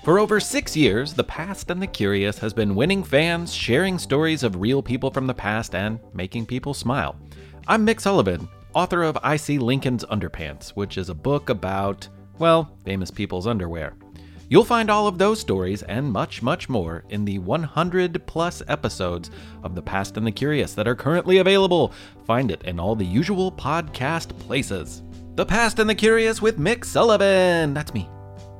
For over 6 years, The Past and the Curious has been winning fans, sharing stories of real people from the past, and making people smile. I'm Mick Sullivan, author of I See Lincoln's Underpants, which is a book about, well, famous people's underwear. You'll find all of those stories and much, much more in the 100-plus episodes of The Past and the Curious that are currently available. Find it in all the usual podcast places. The Past and the Curious with Mick Sullivan. That's me.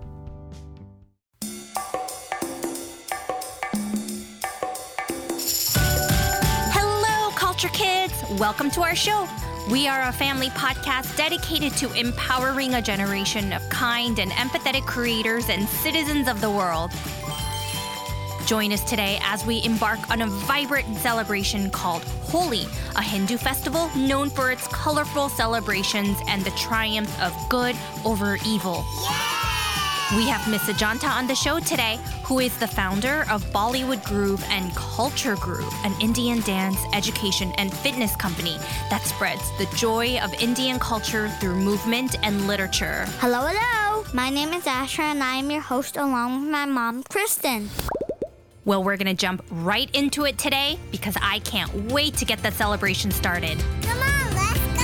Hello, Culture Kids! Welcome to our show. We are a family podcast dedicated to empowering a generation of kind and empathetic creators and citizens of the world. Join us today as we embark on a vibrant celebration called Holi, a Hindu festival known for its colorful celebrations and the triumph of good over evil. We have Miss Ajanta on the show today, who is the founder of Bollywood Groove and Culture Groove, an Indian dance, education, and fitness company that spreads the joy of Indian culture through movement and literature. Hello. My name is Asher, and I am your host along with my mom, Kristen. Well, we're going to jump right into it today because I can't wait to get the celebration started. Come on, let's go!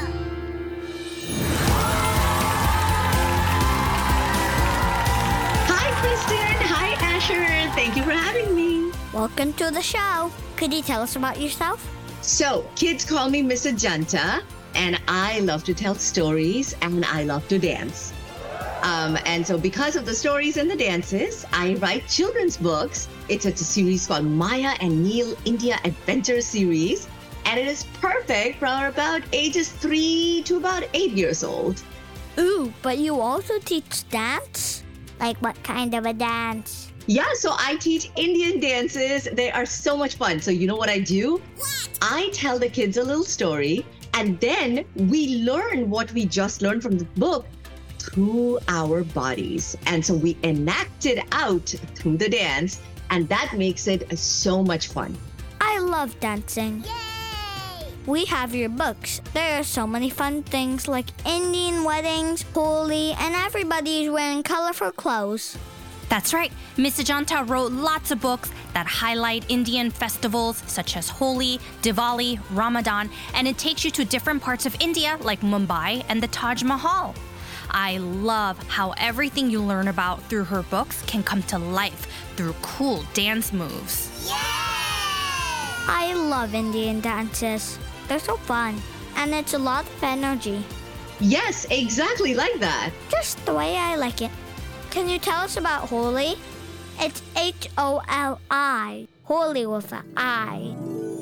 Kristen. Hi, Asher. Thank you for having me. Welcome to the show. Could you tell us about yourself? So, kids call me Miss Ajanta, and I love to tell stories, and I love to dance. And so because of the stories and the dances, I write children's books. It's a series called Maya and Neil India Adventure Series, and it is perfect for about ages 3 to about 8 years old. Ooh, but you also teach dance? Like what kind of a dance? Yeah, so I teach Indian dances. They are so much fun. So you know what I do? What? I tell the kids a little story, and then we learn what we just learned from the book through our bodies. And so we enact it out through the dance, and that makes it so much fun. I love dancing. Yay! We have your books. There are so many fun things like Indian weddings, Holi, and everybody is wearing colorful clothes. That's right. Miss Ajanta wrote lots of books that highlight Indian festivals such as Holi, Diwali, Ramadan, and it takes you to different parts of India like Mumbai and the Taj Mahal. I love how everything you learn about through her books can come to life through cool dance moves. Yay! I love Indian dances. They're so fun, and it's a lot of energy. Yes, exactly like that. Just the way I like it. Can you tell us about Holi? It's H-O-L-I. Holi with an I.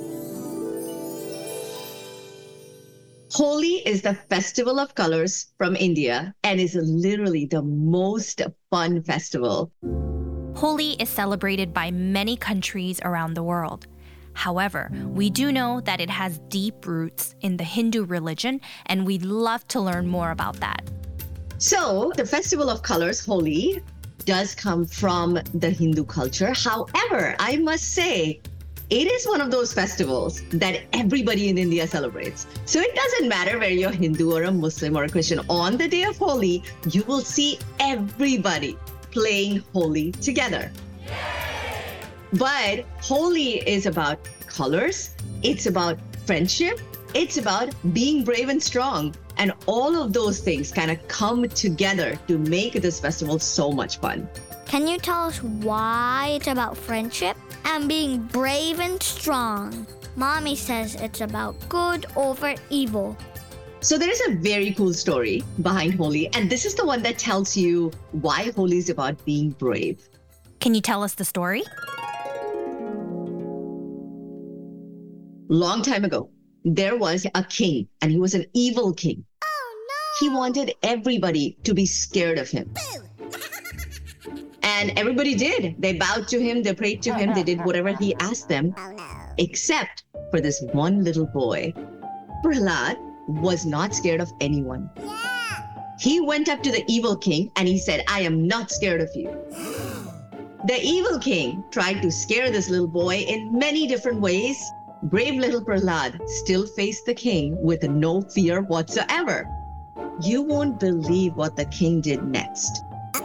Holi is the festival of colors from India and is literally the most fun festival. Holi is celebrated by many countries around the world. However, we do know that it has deep roots in the Hindu religion, and we'd love to learn more about that. So, the Festival of Colors, Holi, does come from the Hindu culture. However, I must say, it is one of those festivals that everybody in India celebrates. So it doesn't matter whether you're Hindu or a Muslim or a Christian. On the day of Holi, you will see everybody playing Holi together. But Holi is about colors, it's about friendship, it's about being brave and strong. And all of those things kind of come together to make this festival so much fun. Can you tell us why it's about friendship and being brave and strong? Mommy says it's about good over evil. So there is a very cool story behind Holi, and this is the one that tells you why Holi is about being brave. Can you tell us the story? Long time ago, there was a king, and he was an evil king. Oh, no! He wanted everybody to be scared of him. And everybody did. They bowed to him, they prayed to him, they did whatever he asked them, except for this one little boy. Prahlad was not scared of anyone. He went up to the evil king and he said, I am not scared of you. The evil king tried to scare this little boy in many different ways. Brave little Prahlad still faced the king with no fear whatsoever. You won't believe what the king did next.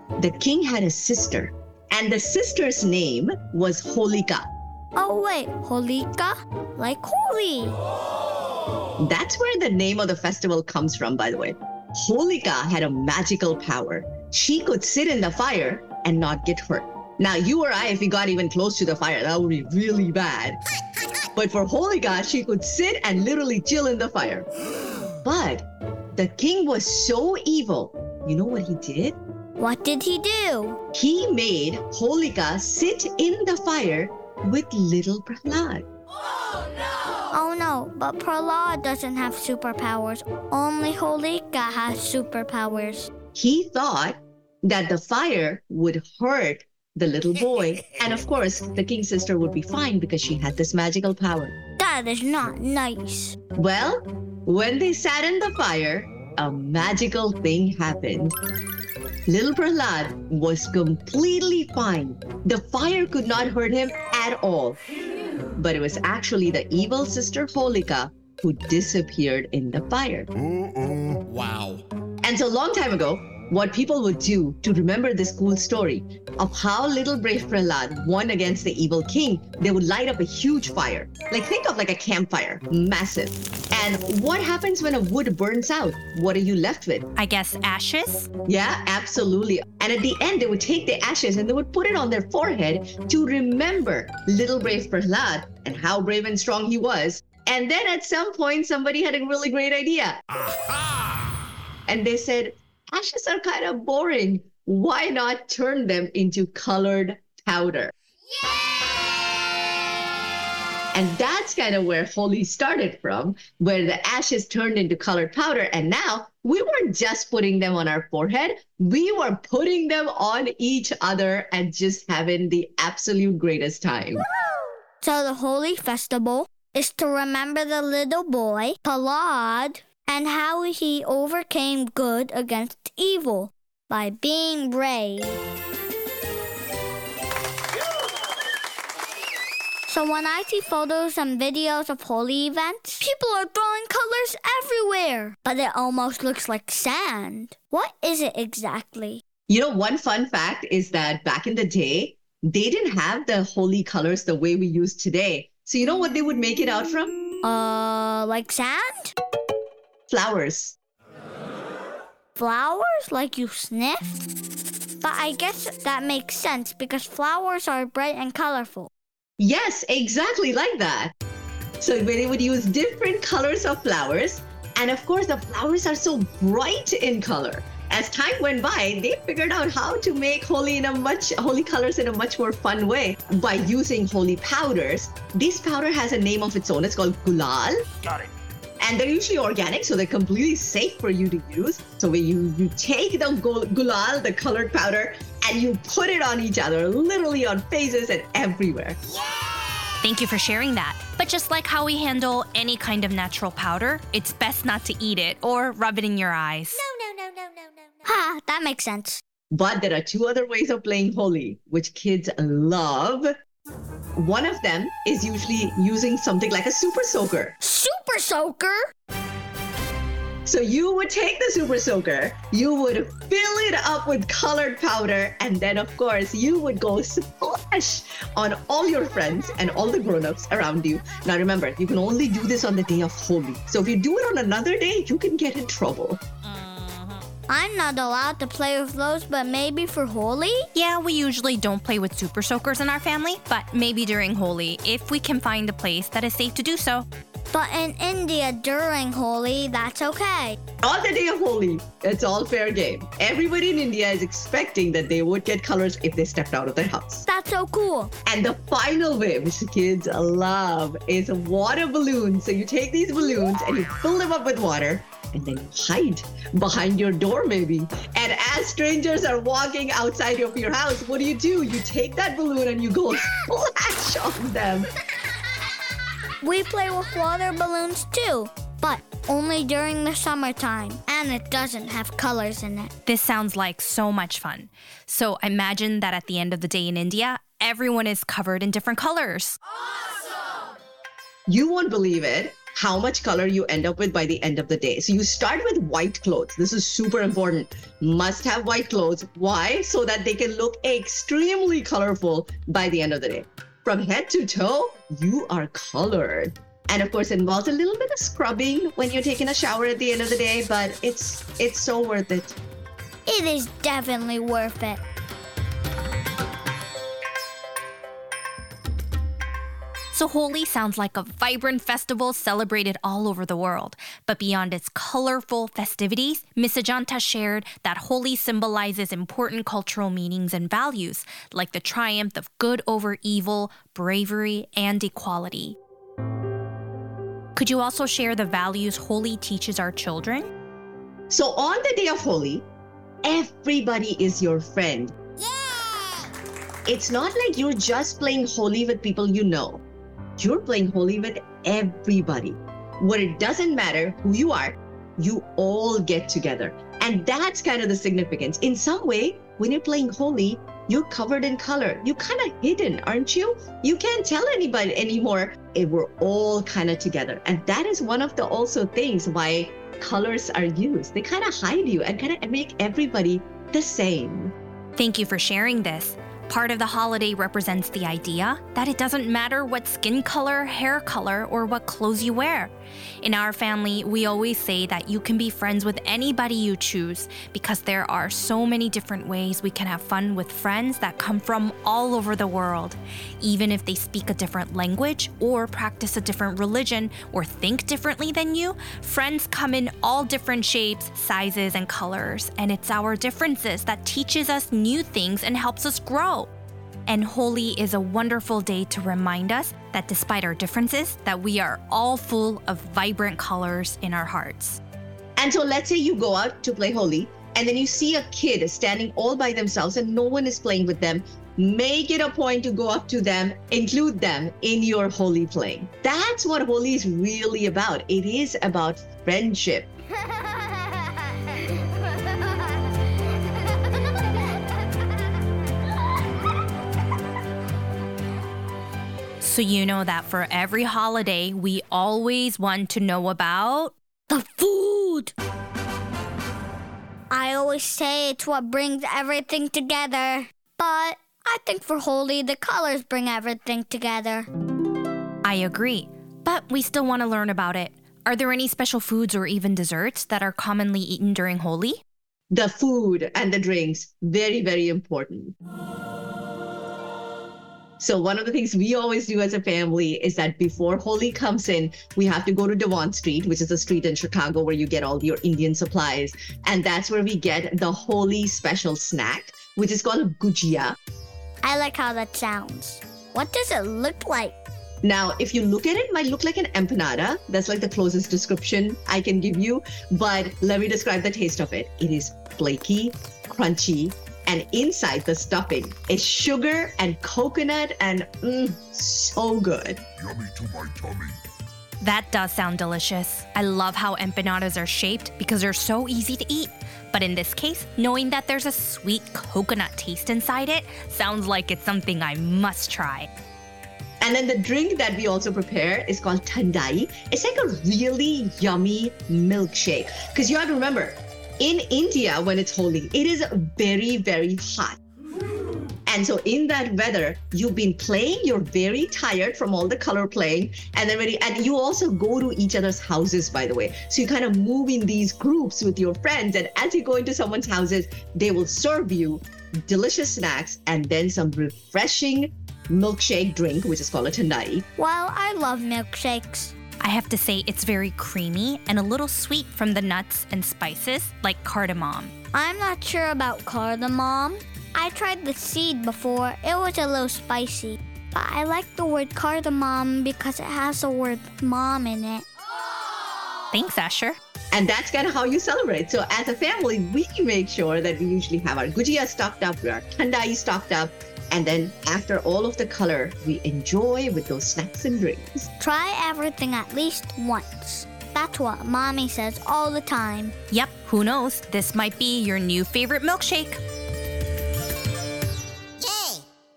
the king had a sister, and the sister's name was Holika. Oh wait, Holika? Like holy. That's where the name of the festival comes from, by the way. Holika had a magical power. She could sit in the fire and not get hurt. Now, you or I, if we got even close to the fire, that would be really bad. But for Holika, she could sit and literally chill in the fire. But the king was so evil. You know what he did? What did he do? He made Holika sit in the fire with little Prahlad. Oh no, but Prahlad doesn't have superpowers. Only Holika has superpowers. He thought that the fire would hurt the little boy. And of course, the king's sister would be fine because she had this magical power. That is not nice. Well, when they sat in the fire, a magical thing happened. Little Prahlad was completely fine. The fire could not hurt him at all. But it was actually the evil sister Holika who disappeared in the fire. Wow. And so, a long time ago, what people would do to remember this cool story of how little brave Prahlad won against the evil king, they would light up a huge fire. Like, think of like a campfire, massive. And what happens when a wood burns out? What are you left with? I guess ashes? Yeah, absolutely. And at the end, they would take the ashes and they would put it on their forehead to remember little brave Prahlad and how brave and strong he was. And then at some point, somebody had a really great idea. And they said, ashes are kind of boring. Why not turn them into colored powder? And that's kind of where Holi started from, where the ashes turned into colored powder. And now we weren't just putting them on our forehead. We were putting them on each other and just having the absolute greatest time. So the Holi festival is to remember the little boy, Prahlad, and how he overcame good against evil by being brave. So when I see photos and videos of Holi events, people are throwing colors everywhere, but it almost looks like sand. What is it exactly? You know, one fun fact is that back in the day, they didn't have the Holi colors the way we use today. So you know what they would make it out from? Like sand? Flowers. Flowers like you sniff? But I guess that makes sense because flowers are bright and colorful. Yes, exactly like that. So they would use different colors of flowers. And of course, the flowers are so bright in color. As time went by, they figured out how to make Holi colors in a much more fun way by using Holi powders. This powder has a name of its own. It's called Gulal. Got it. And they're usually organic, so they're completely safe for you to use. So when you take the Gulal, the colored powder, and you put it on each other, literally on faces and everywhere. Thank you for sharing that. But just like how we handle any kind of natural powder, it's best not to eat it or rub it in your eyes. No. Ha, that makes sense. But there are two other ways of playing Holi, which kids love. One of them is usually using something like a super soaker. Super soaker? So you would take the super soaker, you would fill it up with colored powder, and then of course you would go splash on all your friends and all the grown-ups around you. Now remember, you can only do this on the day of Holi. So if you do it on another day, you can get in trouble. I'm not allowed to play with those, but maybe for Holi? Yeah, we usually don't play with super soakers in our family, but maybe during Holi, if we can find a place that is safe to do so. But in India during Holi, that's okay. On the day of Holi, it's all fair game. Everybody in India is expecting that they would get colors if they stepped out of their house. That's so cool. And the final way, which the kids love, is water balloons. So you take these balloons and you fill them up with water, and then you hide behind your door maybe. And as strangers are walking outside of your house, what do? You take that balloon and you go splash on them. We play with water balloons too, but only during the summertime, and it doesn't have colors in it. This sounds like so much fun. So imagine that at the end of the day in India, everyone is covered in different colors. You won't believe it, how much color you end up with by the end of the day. So you start with white clothes. This is super important. Must have white clothes. Why? So that they can look extremely colorful by the end of the day. From head to toe, you are colored. And of course, it involves a little bit of scrubbing when you're taking a shower at the end of the day, but it's so worth it. It is definitely worth it. So Holi sounds like a vibrant festival celebrated all over the world. But beyond its colorful festivities, Miss Ajanta shared that Holi symbolizes important cultural meanings and values, like the triumph of good over evil, bravery, and equality. Could you also share the values Holi teaches our children? So on the day of Holi, everybody is your friend. Yeah! It's not like you're just playing Holi with people you know. You're playing Holi with everybody. Where it doesn't matter who you are, you all get together. And that's kind of the significance. In some way, when you're playing Holi, you're covered in color. You're kind of hidden, aren't you? You can't tell anybody anymore. We're all kind of together. And that is one of the also things why colors are used. They kind of hide you and kind of make everybody the same. Thank you for sharing this. Part of the holiday represents the idea that it doesn't matter what skin color, hair color, or what clothes you wear. In our family, we always say that you can be friends with anybody you choose because there are so many different ways we can have fun with friends that come from all over the world. Even if they speak a different language or practice a different religion or think differently than you, friends come in all different shapes, sizes, and colors. And it's our differences that teaches us new things and helps us grow. And Holi is a wonderful day to remind us that despite our differences, that we are all full of vibrant colors in our hearts. And so let's say you go out to play Holi and then you see a kid standing all by themselves and no one is playing with them. Make it a point to go up to them, include them in your Holi playing. That's what Holi is really about. It is about friendship. So you know that for every holiday, we always want to know about The food! I always say it's what brings everything together. But I think for Holi, the colors bring everything together. I agree, but we still want to learn about it. Are there any special foods or even desserts that are commonly eaten during Holi? The food and the drinks, very, very important. So one of the things we always do as a family is that before Holi comes in, we have to go to Devon Street, which is a street in Chicago where you get all your Indian supplies. And that's where we get the Holi special snack, which is called gujia. I like how that sounds. What does it look like? Now, if you look at it, it might look like an empanada. That's like the closest description I can give you. But let me describe the taste of it. It is flaky, crunchy, and inside the stuffing is sugar and coconut and so good. Yummy to my tummy. That does sound delicious. I love how empanadas are shaped because they're so easy to eat. But in this case, knowing that there's a sweet coconut taste inside it sounds like it's something I must try. And then the drink that we also prepare is called thandai. It's like a really yummy milkshake. Because you have to remember, in India, when it's Holi, it is very, very hot. And so in that weather, you've been playing, you're very tired from all the color playing. And then and you also go to each other's houses, by the way. So you kind of move in these groups with your friends. And as you go into someone's houses, they will serve you delicious snacks and then some refreshing milkshake drink, which is called a thandai. Well, I love milkshakes. I have to say it's very creamy and a little sweet from the nuts and spices like cardamom. I'm not sure about cardamom. I tried the seed before. It was a little spicy. But I like the word cardamom because it has the word mom in it. Thanks, Asher. And that's kind of how you celebrate. So as a family, we make sure that we usually have our gujia stocked up, our thandai stocked up, and then after all of the color, we enjoy with those snacks and drinks. Try everything at least once. That's what Mommy says all the time. Yep, who knows? This might be your new favorite milkshake.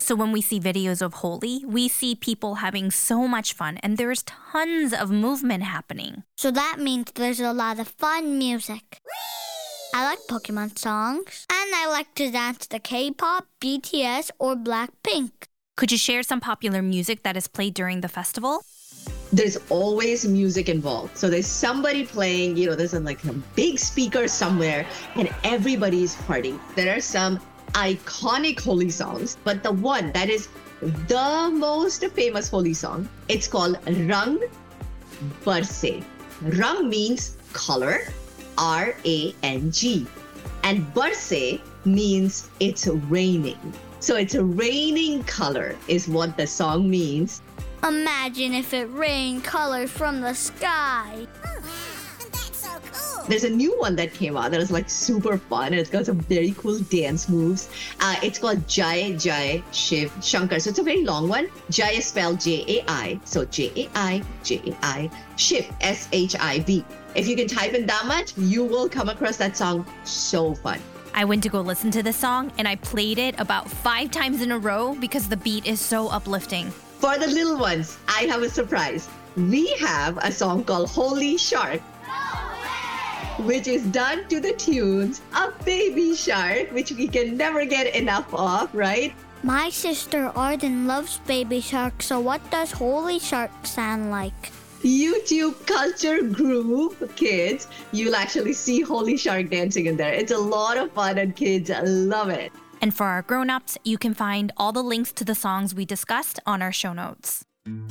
So when we see videos of Holi, we see people having so much fun and there's tons of movement happening. So that means there's a lot of fun music. I like Pokemon songs, and I like to dance to K-pop, BTS, or Blackpink. Could you share some popular music that is played during the festival? There's always music involved. So there's somebody playing, there's a big speaker somewhere and everybody's partying. There are some iconic Holi songs, but the one that is the most famous Holi song, it's called Rang Barse. Rang means color, R-A-N-G. And Barse means it's raining. So it's a raining color is what the song means. Imagine if it rained colors from the sky. That's so cool. There's a new one that came out that is super fun. It's got some very cool dance moves. It's called Jai Jai Shiv Shankar. So it's a very long one. Jai is spelled J-A-I. So J-A-I, J-A-I, Shiv, S-H-I-V. If you can type in that much, you will come across that song. So fun. I went to go listen to this song and I played it about 5 times in a row because the beat is so uplifting. For the little ones, I have a surprise. We have a song called Holy Shark, which is done to the tunes of Baby Shark, which we can never get enough of, right? My sister Arden loves Baby Shark, so what does Holy Shark sound like? YouTube Culture Group Kids, you'll actually see Holy Shark dancing in there. It's a lot of fun and kids love it. And for our grown-ups, you can find all the links to the songs we discussed on our show notes.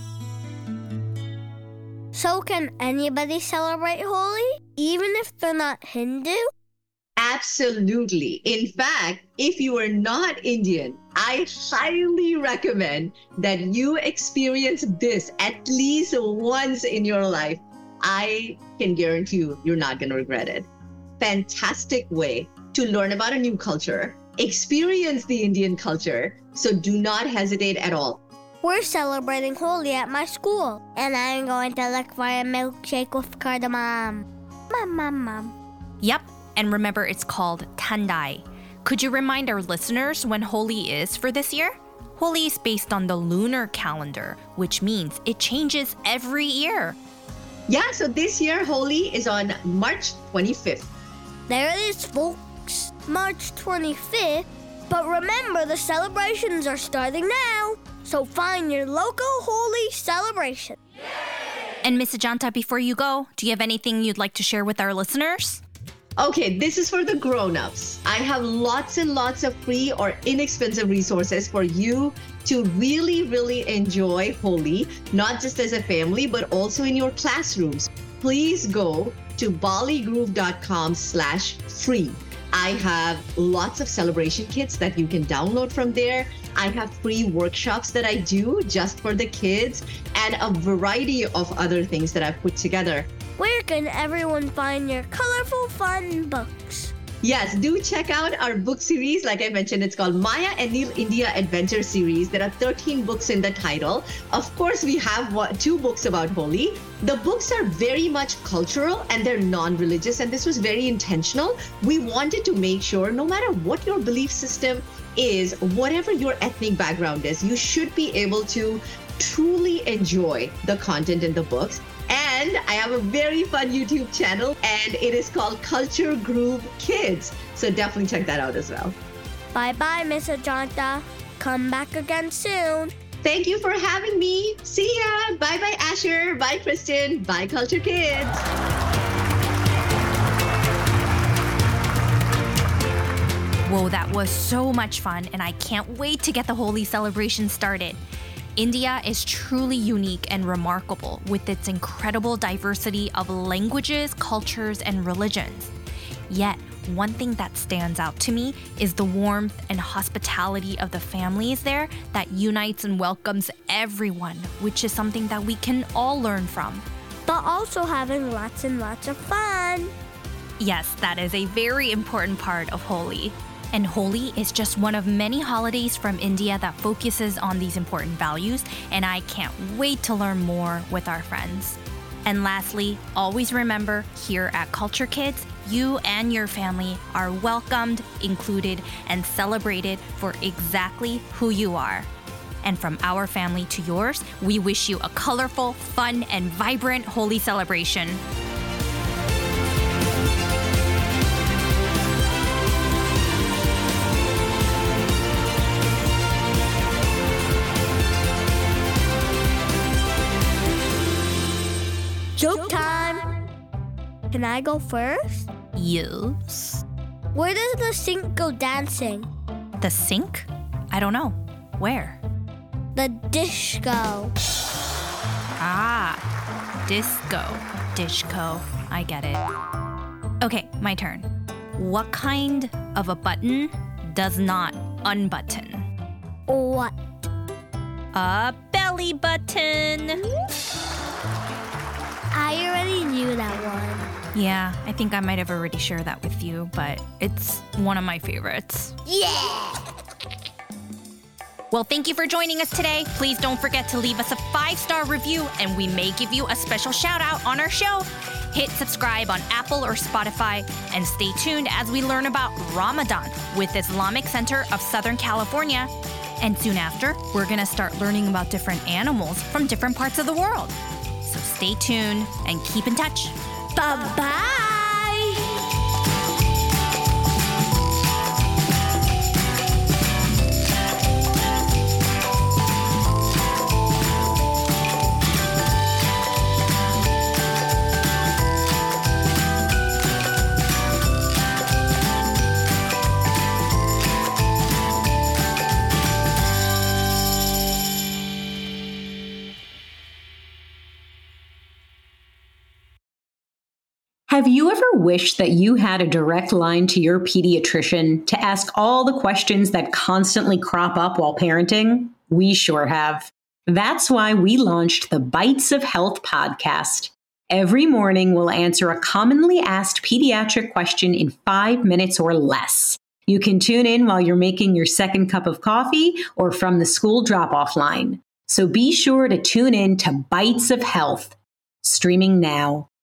So can anybody celebrate Holi, even if they're not Hindu? Absolutely. In fact, if you are not Indian, I highly recommend that you experience this at least once in your life. I can guarantee you're not going to regret it. Fantastic way to learn about a new culture, experience the Indian culture, so do not hesitate at all. We're celebrating Holi at my school, and I'm going to look for a milkshake with cardamom. Mom. Yep, and remember it's called Thandai. Could you remind our listeners when Holi is for this year? Holi is based on the lunar calendar, which means it changes every year. Yeah, so this year Holi is on March 25th. There it is, folks. March 25th. But remember, the celebrations are starting now. So find your local Holi celebration. And Miss Ajanta, before you go, do you have anything you'd like to share with our listeners? Okay, this is for the grown-ups. I have lots and lots of free or inexpensive resources for you to really, really enjoy Holi, not just as a family, but also in your classrooms. Please go to baligroove.com/free. I have lots of celebration kits that you can download from there. I have free workshops that I do just for the kids and a variety of other things that I've put together. Where can everyone find your colorful, fun books? Yes, do check out our book series. Like I mentioned, it's called Maya and Neil India Adventure Series. There are 13 books in the title. Of course, we have 2 books about Holi. The books are very much cultural and they're non-religious, and this was very intentional. We wanted to make sure no matter what your belief system is, whatever your ethnic background is, you should be able to truly enjoy the content in the books. And I have a very fun YouTube channel, and it is called Culture Groove Kids. So definitely check that out as well. Bye-bye, Miss Ajanta. Come back again soon. Thank you for having me. See ya. Bye-bye, Asher. Bye, Kristen. Bye, Culture Kids. Whoa, that was so much fun, and I can't wait to get the Holi celebration started. India is truly unique and remarkable with its incredible diversity of languages, cultures, and religions. Yet, one thing that stands out to me is the warmth and hospitality of the families there that unites and welcomes everyone, which is something that we can all learn from. But also having lots and lots of fun. Yes, that is a very important part of Holi. And Holi is just one of many holidays from India that focuses on these important values, and I can't wait to learn more with our friends. And lastly, always remember, here at Culture Kids, you and your family are welcomed, included, and celebrated for exactly who you are. And from our family to yours, we wish you a colorful, fun, and vibrant holy celebration. Joke time! Can I go first? Yes. Where does the sink go dancing? The sink? I don't know. Where? The disco. Ah, disco. Dishco. I get it. Okay, my turn. What kind of a button does not unbutton? What? A belly button. I already knew that one. Yeah, I think I might have already shared that with you, but it's one of my favorites. Yeah! Well, thank you for joining us today. Please don't forget to leave us a 5-star review, and we may give you a special shout out on our show. Hit subscribe on Apple or Spotify, and stay tuned as we learn about Ramadan with Islamic Center of Southern California. And soon after, we're going to start learning about different animals from different parts of the world. So stay tuned and keep in touch. Bye-bye! Have you ever wished that you had a direct line to your pediatrician to ask all the questions that constantly crop up while parenting? We sure have. That's why we launched the Bites of Health podcast. Every morning, we'll answer a commonly asked pediatric question in 5 minutes or less. You can tune in while you're making your second cup of coffee or from the school drop-off line. So be sure to tune in to Bites of Health, streaming now.